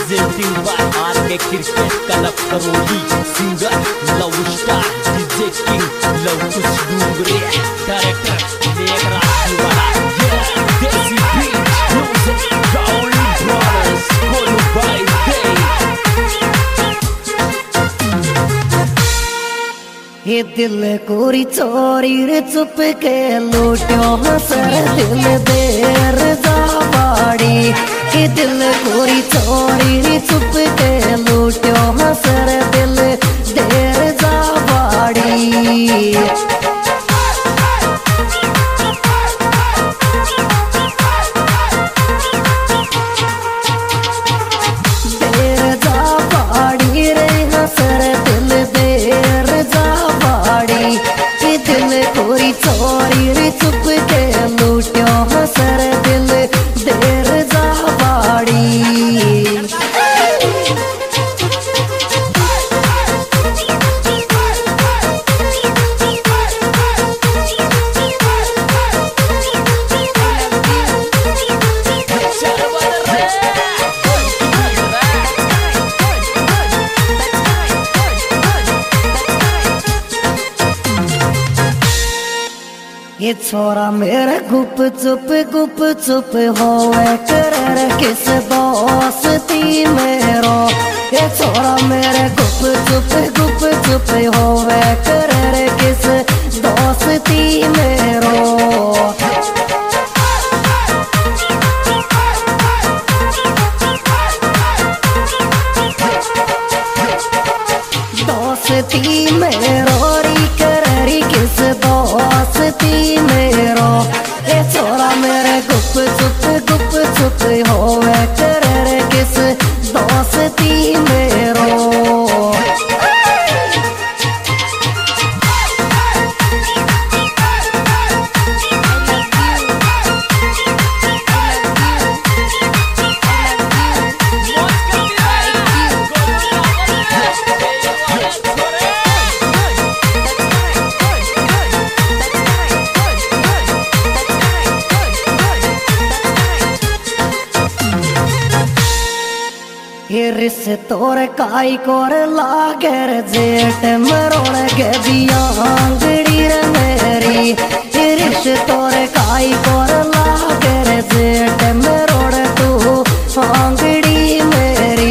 presenting by RK Cricket Club Karoli, singer Love Star, DJ King, Love Kuch Dungre, director Meghraj Wala, yeah, Desi Beat, music, Raul Brothers, Kolu by Day. ये दिल कोरी चोरी रे चुप के लूटियो हसर दिल देर जावाड़ी। ये दिल कोरी चोरी रे चुप के लूटियो हसर दिल देर जावाड़ी। चोरी रे चुप के लूटियो हसर दिल देर जावाड़ी। ये छोरा मेरा गुप चुप होवे कर किस दोस्ती मेरो। ये छोरा मेरे गुप चुप होवे कर किस दोस्ती मेरो। दोस्ती मेरो री कर किस दोस्ती मेरो। ये छोरा मेरे गुप चुप होवे कर किस दोस्ती मेरो। ये रिश्ते तोर काई कोर लागर जेठ मरोड़ के दिया आंगड़ी रे मेरी। ये रिश्ते तोर काई कोर लागर जेठ मरोड़ तू आंगड़ी मेरी।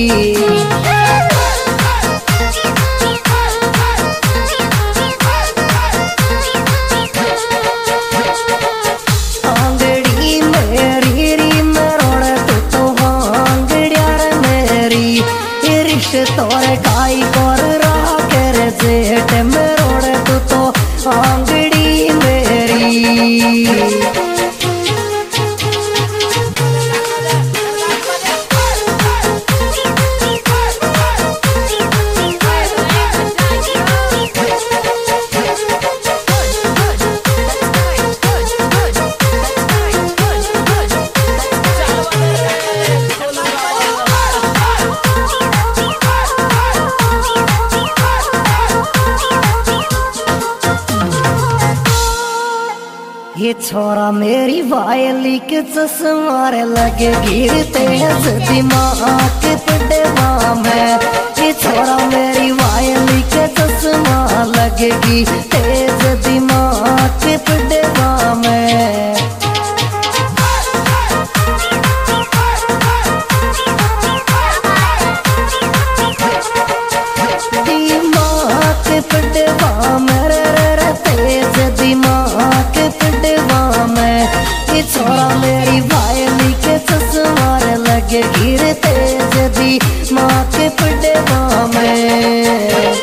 तोरे काई कोर राकर जेठ मरोड़ तू तो आंगड़ी मेरी। ये छोरा मेरी वायली के चश्मा लगे गिरते दिमाग पड़वा में। ये छोरा मेरी वायली के चश्मा लगेगी तेज दिमाग पड़वा में। दिमाग पड़वा मेरे तेज दिमाग पड़वा में। ये छोरा मेरी वायली के चश्मा लगे गिर तेज दिमाग पड़वा में।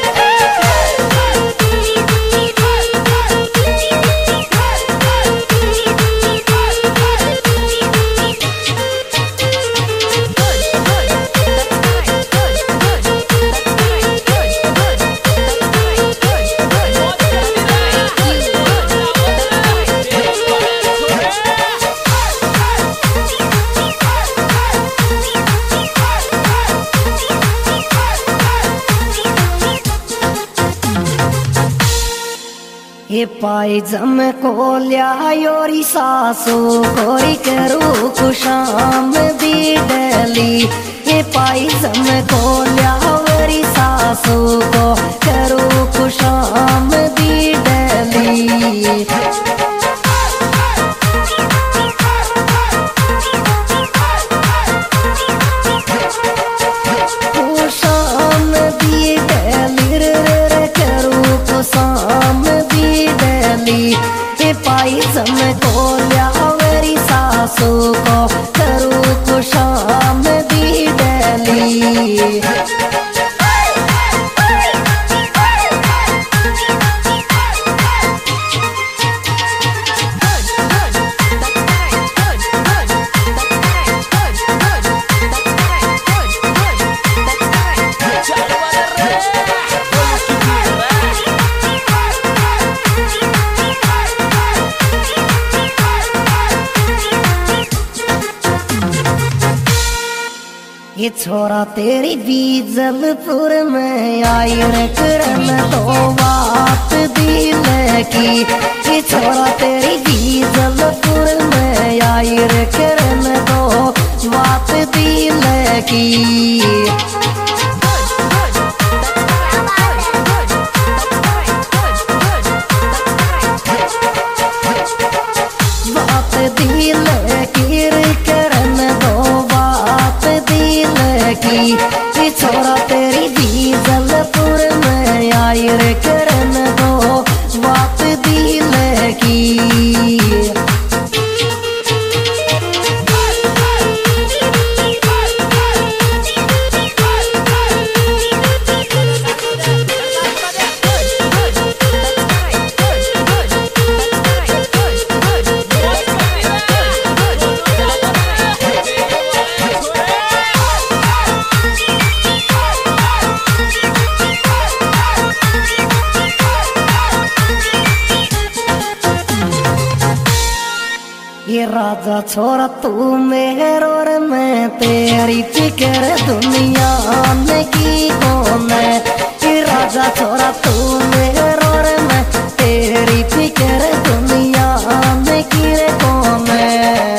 ये पाई जम को लिया योरी सासू कोई करू खुशाम भी डली। ये सासू को करूँ खुशाम दी डली। खुशाम दी डली रे करूँ खुशाम दी डली। पाई जम को लिया मेरी सासू को करूँ खुशाम दी डली। ये छोरा तेरी बीजलपुर में आई रे करन तो बात दिल की। ये छोरा तेरी बीजलपुर में आई रे करन तो बात दिल की। बात दिल की रे करन दो बात दिल की। ये छोरा तेरी बीजलपुर में आई रे करन दो बात दिल की। ये राजा छोरा तू मेहर और मैं तेरी फिक्र दुनिया में की कौन है। ये राजा छोरा तू मेहर और मैं तेरी फिक्र दुनिया में की रे कौन है।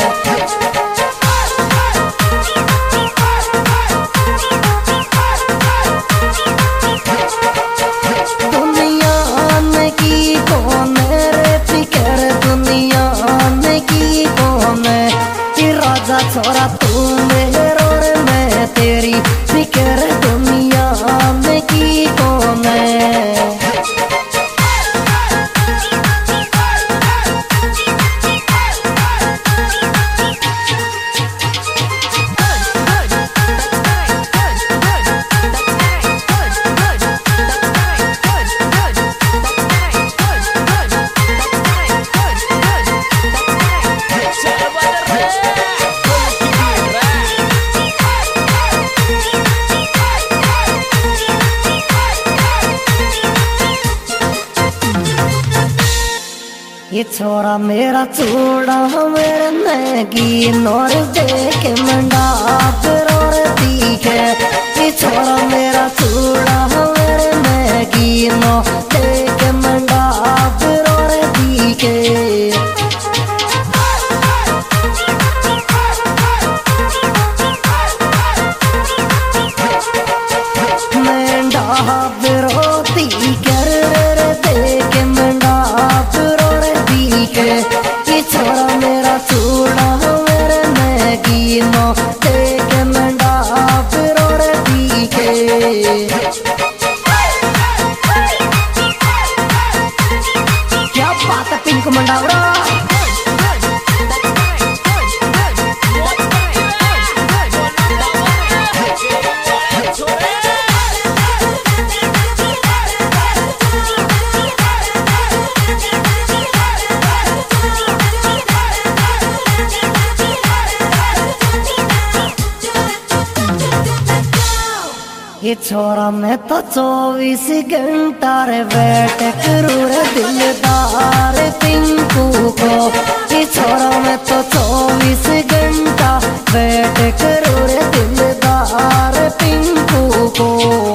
दुनिया में की कौन है रे फिक्र दुनिया में की कौन है। कि राजा छोरा तू मेहर और मैं तेरी फिक्र दुनिया में की कौन है। ये छोरा मेरा चूड़ा मेरे मैगी नौर देख मंडा और दिखे। ये छोरा मेरा चूड़ा मेरे मैगी नौ देख मंडा और दिखे। मंडा विरोधी कर देख मंडा ये छोरा मेरा चूड़ा मेरे मैगी नो देख मंडा फिर दिखे। क्या बात है पिंक मंडावरा। ये छोरा मैं तो 24 घंटा रे वेट करूँ रे दिलदार पिंकू को। ये छोरा मैं तो 24 घंटा वेट करूँ रे दिलदार पिंकू को।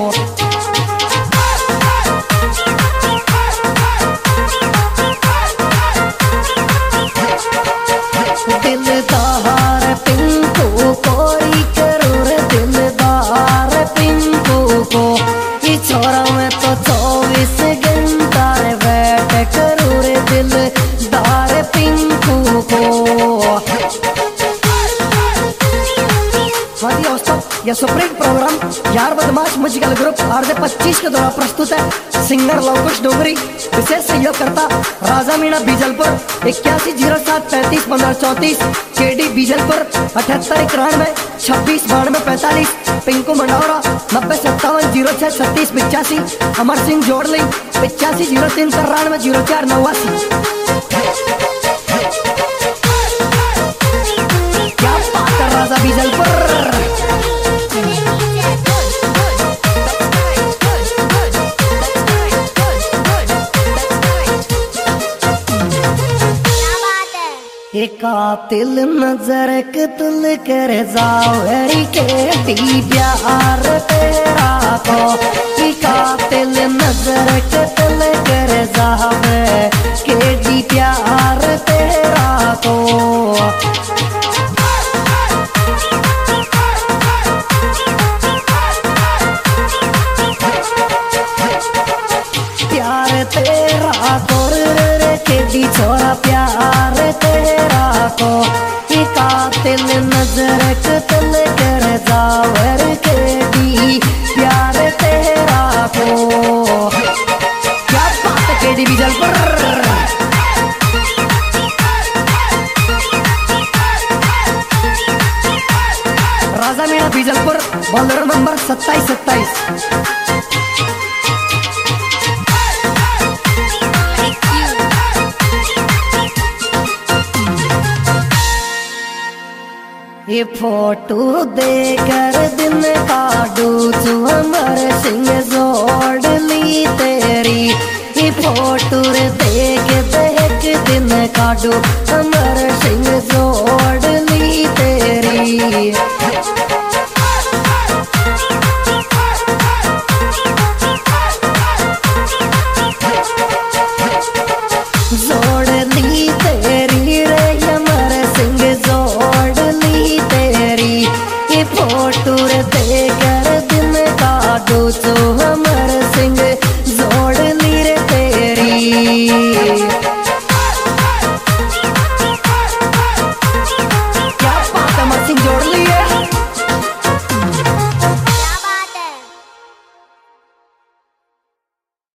दिलदार पिंकू को करूँ रे दिलदार पिंकू को। ये यह सुप्रीम प्रोग्राम यार बदमाश म्यूजिकल ग्रुप आरजे 25 के द्वारा प्रस्तुत है। सिंगर लवकुश डोंगरी, विशेष सहयोगकर्ता राजा मीणा बीजलपुर 8107351534, केडी बीजलपुर 7891 2692 45, पिंकू मंडौरा 9057063685, अमर सिंह जोड़ली 8503930489। क्या बात है राजा बीजलपुर। कातिल नजर कत्ल कर जाओ के प्यार तेरा को, कातिल नजर कत्ल कर जाओ के प्यार तेरा को। प्यार तेरा को के छोरा प्यार तेरा को, कातिल नजर कत्ल कर जावर के दी प्यार तेरा को। क्या बात है KD Bijalpur. Raja Meena Bijalpur bowler number 2727। ये फोटो देकर दिन काटू तू अमर सिंह जोड़ ली तेरी, ये फोटो देख देख दिन काटू अमर सिंह जोड़ ली तेरी। जोड़ ली तेरी रे अमर सिंह जोड़ ली तेरी, ये फोटो देकर दिन काटू तो अमर सिंह जोड़ ली रे तेरी।